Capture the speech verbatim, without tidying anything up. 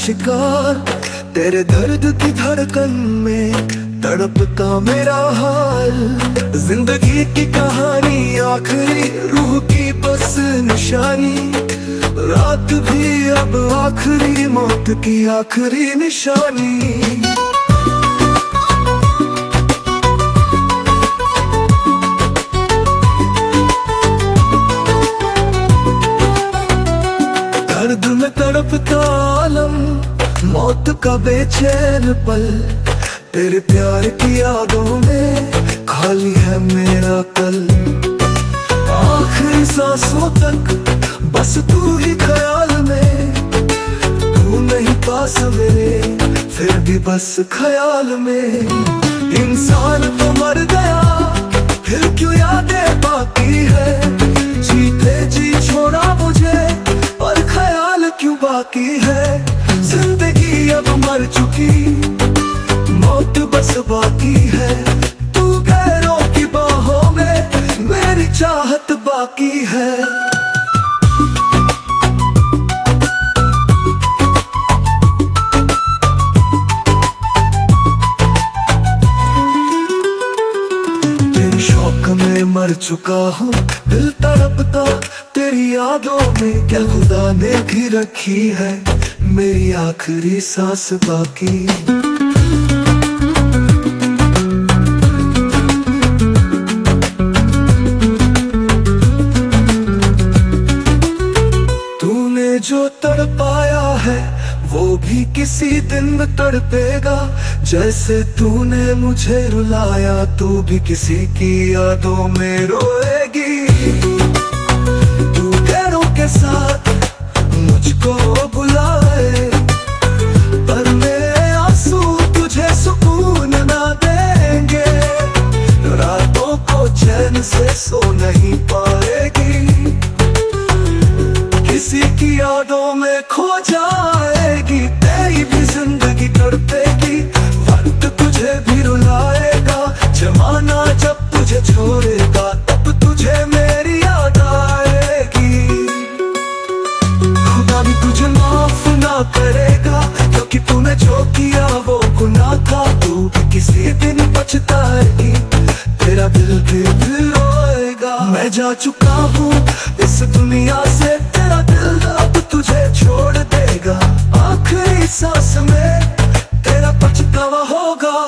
शिकार। तेरे दर्द की धड़कन में तड़पता मेरा हाल। जिंदगी की कहानी आखिरी, रूह की बस निशानी। रात भी अब आखिरी, मौत की आखिरी निशानी। दर्द में तड़पता आलम, मौत का बेचैन पल। तेरे प्यार की यादों में खाली है मेरा कल। आखिरी सांसों तक बस तू ही ख्याल में। तू नहीं पास मेरे, फिर भी बस ख्याल में। इंसान तो मर गया, फिर क्यों यादें बाकी है। जीते जी छोड़ा मुझे, पर ख्याल क्यों बाकी है। जिंदगी अब मर चुकी, मौत बस बाकी है। तू गैरों की बाहों में, मेरी चाहत बाकी है। तेरी शौक में मर चुका हूँ, दिल तड़पता तेरी यादों में। क्या खुदा ने भी रखी है मेरी आखिरी सांस बाकी। जो तड़पाया है वो भी किसी दिन तड़पेगा। जैसे तूने मुझे रुलाया, तू भी किसी की यादों में रोएगी। तू गैरों के साथ मुझको बुलाए, पर मेरे आंसू तुझे सुकून ना देंगे। रातों को चैन से सो नहीं पाएगी, किसी की यादों में खो जाएगी। तेरी भी जिंदगी तड़पेगी, वक्त तुझे भी रुलाएगा। जमाना जब तुझे छोड़ेगा, तब तुझे मेरी याद आएगी। खुदा भी तुझे माफ ना करेगा, क्योंकि तूने जो किया वो गुनाह था। तू भी किसी दिन पछताएगी, तेरा दिल भी दिल रोएगा। मैं जा चुका हूँ इस दुनिया से, तेरा दिल अब तुझे छोड़ देगा। आखिरी सांस में तेरा पछतावा होगा।